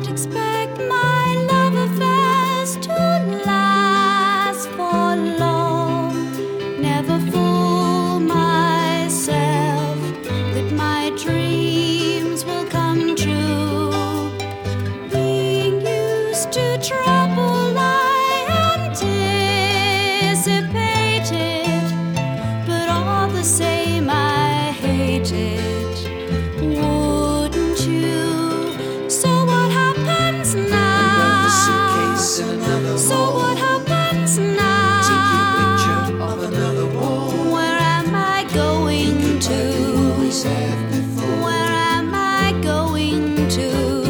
expect my love affairs to last for long. Never fool myself that my dreams will come true. Being used to trouble I anticipated, but all the same I hate it. Wouldn't you? So what happens now? Another suitcase and another So wall. what happens now? Take your picture of another wall. Where am I going to? Always have before. Where am I going to?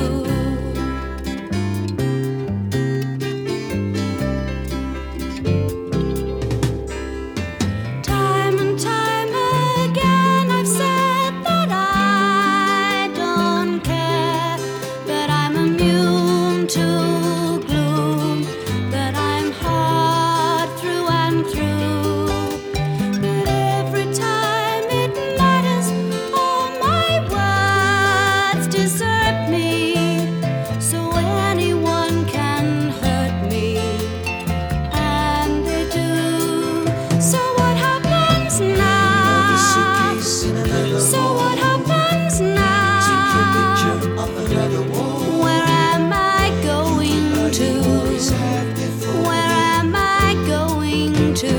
Time and time again I've said that I don't care, that I'm immune to gloom, that I'm hard through and through. But every time it matters, all my words desert me. So anyone can hurt me, and they do. So what happens Another now? suitcase and another So wall. what happens Take your now? picture of another wall. Where am I going to? Always have before. Where am I going to?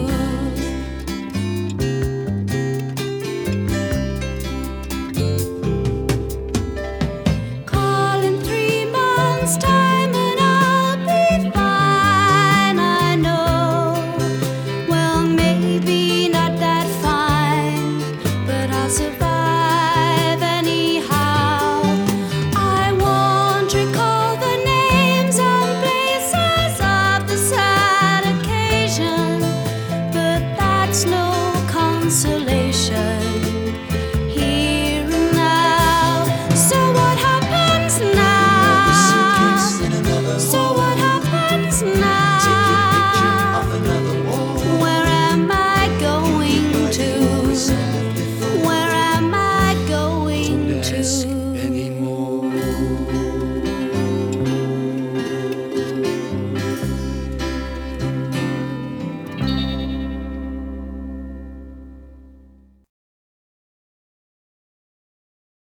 Call in 3 months' time and I'll be fine, I know. Well, maybe not that fine, but I'll survive anyhow. I won't recall the names and places of the sad occasion, but that's no consolation here and now. So what happens Another suitcase now? and another So wall. what happens Take your picture now? of another wall. Where am I going to? Always have before. Where am I going to?